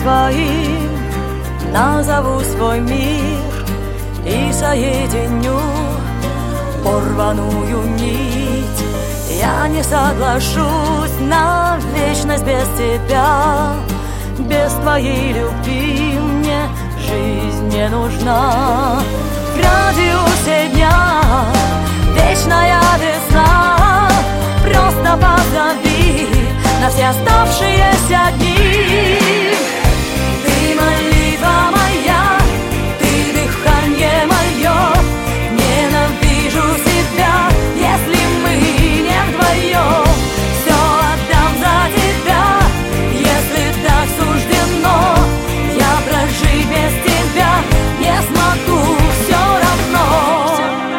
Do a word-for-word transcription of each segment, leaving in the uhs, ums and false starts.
твоим назову свой мир и соединю порваную нить. Я не соглашусь на вечность без тебя, без твоей любви мне жизнь не нужна. В радиусе дня вечная весна, просто позови на все оставшиеся дни. Ты молитва моя, ты дыхание мое, ненавижу себя, если мы не вдвоем. Все отдам за тебя, если так суждено. Я прожить без тебя не смогу все равно.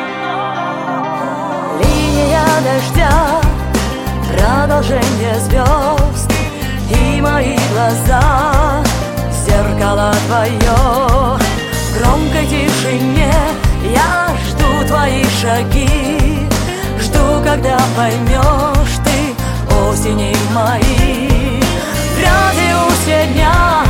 Линия дождя, продолжение звезд и мои глаза, зеркало твое. В громкой тишине я жду твои шаги, жду, когда поймешь ты осени мои. В радиусе дня